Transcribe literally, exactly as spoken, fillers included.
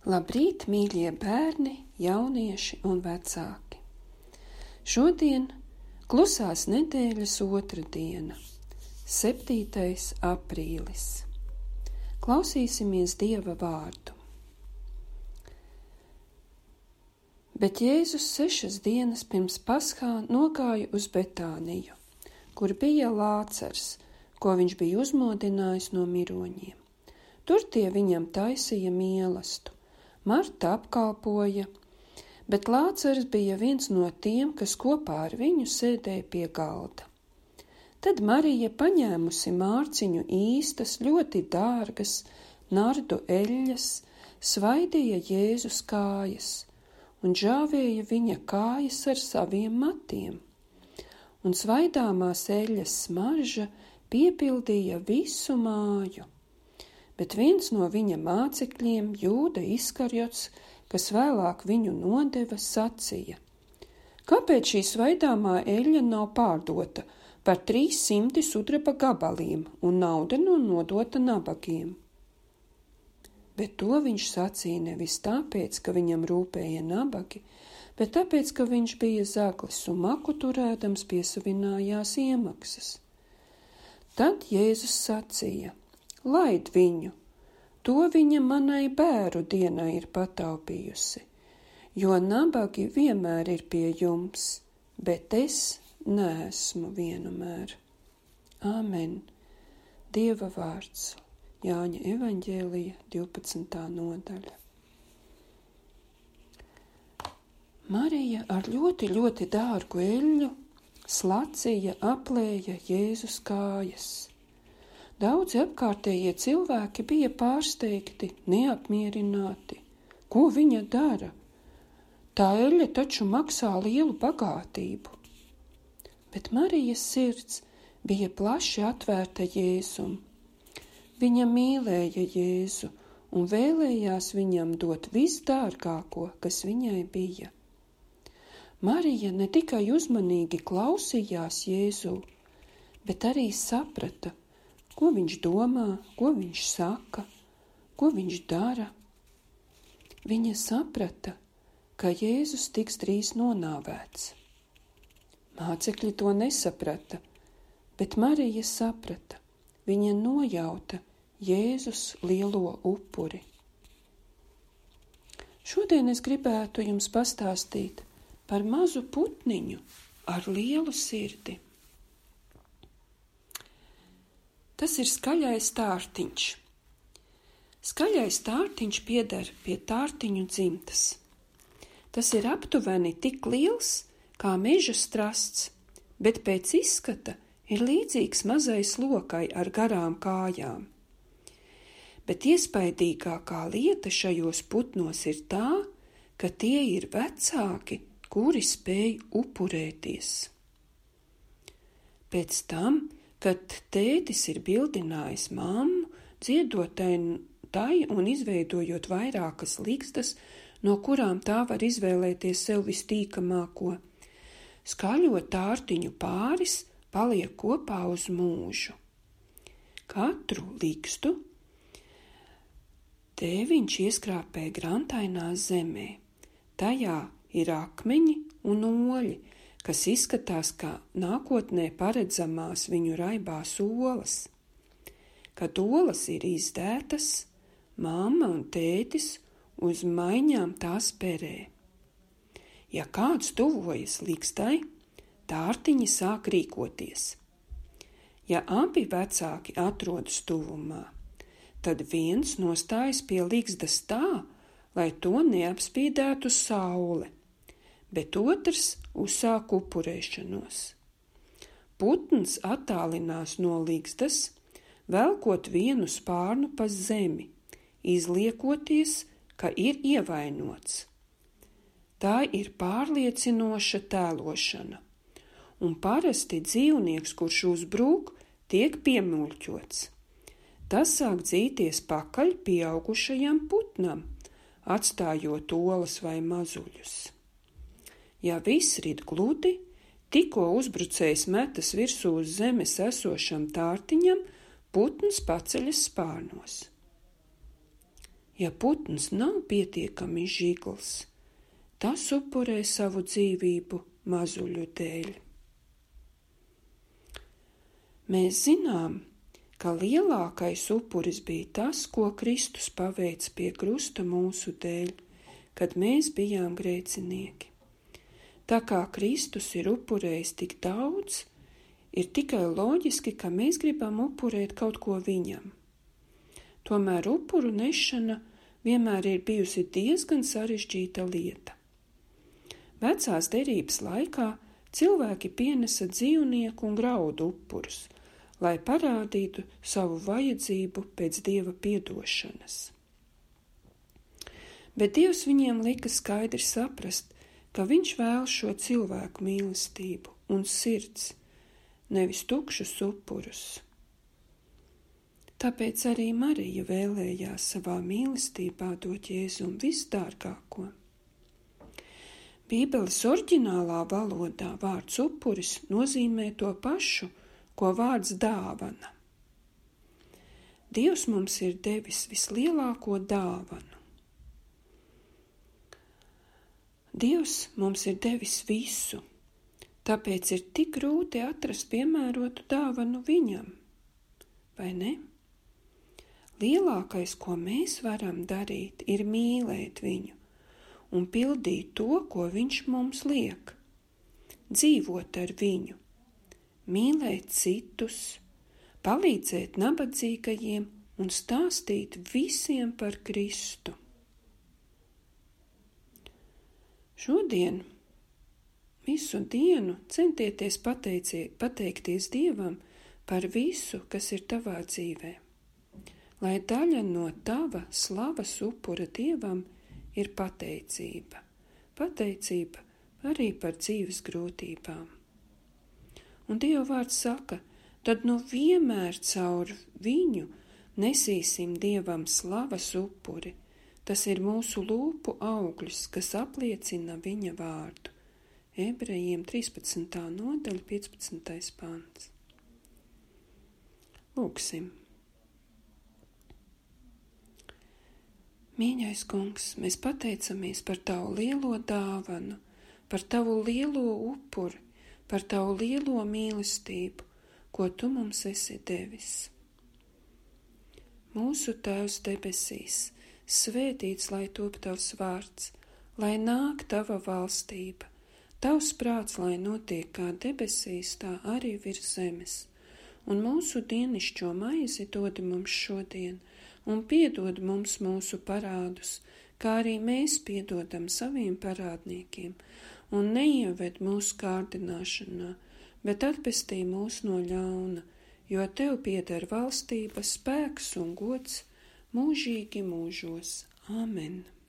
Labrīt, mīļie bērni, jaunieši un vecāki! Šodien klusās nedēļas otra diena, septītais aprīlis. Klausīsimies Dieva vārdu. Bet Jēzus sešas dienas pirms Paskā nogāja uz Betāniju, kur bija Lācars, ko viņš bija uzmodinājis no miroņiem. Tur tie viņam taisīja mielastu. Marta apkalpoja, bet Lācars bija viens no tiem, kas kopā ar viņu sēdēja pie galda. Tad Marija, paņēmusi mārciņu īstas, ļoti dārgas, nardu eļļas, svaidīja Jēzus kājas un žāvēja viņa kājas ar saviem matiem. Un svaidāmās eļļas smarža piepildīja visu māju. Bet viens no viņa mācekļiem, Jūda Iskarjots, kas vēlāk viņu nodeva, sacīja: Kāpēc šī svaidāmā eļļa nav pārdota par trīs simti sudraba gabaliem un nauda no nodota nabagiem? Bet to viņš sacīja nevis tāpēc, ka viņam rūpēja nabagi, bet tāpēc, ka viņš bija zaglis un maku turēdams piesavinājās iemaksas. Tad Jēzus sacīja: Laid viņu, to viņa manai bēru dienai ir pataupījusi, jo nabagi vienmēr ir pie jums, bet es neesmu vienmēr. Āmen. Dieva vārds. Jāņa evaņģēlija divpadsmitā nodaļa. Marija ar ļoti, ļoti dārgu eļļu slacīja, aplēja Jēzus kājas. Daudzi apkārtējie cilvēki bija pārsteigti, neapmierināti. Ko viņa dara? Tā eļļa taču maksā lielu bagātību. Bet Marijas sirds bija plaši atvērta Jēzum. Viņa mīlēja Jēzu un vēlējās viņam dot visdārgāko, kas viņai bija. Marija ne tikai uzmanīgi klausījās Jēzu, bet arī saprata, ko viņš domā, ko viņš saka, ko viņš dara. Viņa saprata, ka Jēzus tiks drīz nonāvēts. Mācekļi to nesaprata, bet Marija saprata. Viņa nojauta Jēzus lielo upuri. Šodien es gribētu jums pastāstīt par mazu putniņu ar lielu sirdi. Tas ir skaļais tārtiņš. Skaļais tārtiņš pieder pie tārtiņu dzimtas. Tas ir aptuveni tik liels kā meža strasts, bet pēc izskata ir līdzīgs mazai lokai ar garām kājām. Bet iespaidīgākā lieta šajos putnos ir tā, ka tie ir vecāki, kuri spēj upurēties. Pēc tam, kad tētis ir bildinājis mammu, dziedot tai un izveidojot vairākas ligzdas, no kurām tā var izvēlēties sev vistīkamāko, skaļo tārtiņu pāris paliek kopā uz mūžu. Katru ligzdu tēviņš ieskrāpē grantainā zemē. Tajā ir akmeņi un oļi, kas izskatās kā nākotnē paredzamās viņu raibās olas. Kad olas ir izdētas, mamma un tētis uz maiņām tās perē. Ja kāds tuvojas ligzdai, tārtiņi sāk rīkoties. Ja abi vecāki atrodas tuvumā, tad viens nostājas pie ligzdas tā, lai to neapspīdētu saule, bet otrs uzsāk upurēšanos. Putns attālinās no ligzdas, velkot vienu spārnu pa zemi, izliekoties, ka ir ievainots. Tā ir pārliecinoša tēlošana, un parasti dzīvnieks, kurš uzbrūk, tiek piemuļķots. Tas sāk dzīties pakaļ pieaugušajam putnam, atstājot olas vai mazuļus. Ja viss rit gludi, tikko uzbrucējs metas virsū uz zemes esošam tārtiņam, putns paceļas spārnos. Ja putns nav pietiekami žigls, tas upurē savu dzīvību mazuļu dēļ. Mēs zinām, ka lielākais upuris bija tas, ko Kristus paveica pie krusta mūsu dēļ, kad mēs bijām grēcinieki. Tā kā Kristus ir upurējis tik daudz, ir tikai loģiski, ka mēs gribam upurēt kaut ko viņam. Tomēr upuru nešana vienmēr ir bijusi diezgan sarežģīta lieta. Vecās derības laikā cilvēki pienesa dzīvnieku un graudu upurus, lai parādītu savu vajadzību pēc Dieva piedošanas. Bet Dievs viņiem lika skaidri saprast, ka viņš vēl šo cilvēku mīlestību un sirds, nevis tukšus upurus. Tāpēc arī Marija vēlējās savā mīlestībā dot Jēzum visdārgāko. Bībeles oriģinālā valodā vārds upuris nozīmē to pašu, ko vārds dāvana. Dievs mums ir devis vislielāko dāvanu. Dievs mums ir devis visu, tāpēc ir tik grūti atrast piemērotu dāvanu viņam, vai ne? Lielākais, ko mēs varam darīt, ir mīlēt viņu un pildīt to, ko viņš mums liek, dzīvot ar viņu, mīlēt citus, palīdzēt nabadzīgajiem un stāstīt visiem par Kristu. Šodien visu dienu centieties pateicie, pateikties Dievam par visu, kas ir tavā dzīvē, lai daļa no tava slavas upura Dievam ir pateicība, pateicība arī par dzīves grūtībām. Un Dieva vārds saka, tad nu vienmēr caur viņu nesīsim Dievam slavas upuri. Tas ir mūsu lūpu augļus, kas apliecina viņa vārdu. Ebrejiem trīspadsmitā nodaļa, piecpadsmitais pants. Lūksim. Mīļais Kungs, mēs pateicamies par tavu lielo dāvanu, par tavu lielo upuri, par tavu lielo mīlestību, ko tu mums esi devis. Mūsu Tēvs debesīs, svētīts lai top tavs vārds, lai nāk tava valstība, tavs prāts, lai notiek kā debesīs, tā arī virs zemes. Un mūsu dienišķo maizi dod mums šodien, un piedod mums mūsu parādus, kā arī mēs piedodam saviem parādniekiem, un neieved mūsu kārdināšanā, bet atpestī mūs no ļauna, jo tev pieder valstība, spēks un gods mūžīgi mūžos. Āmen!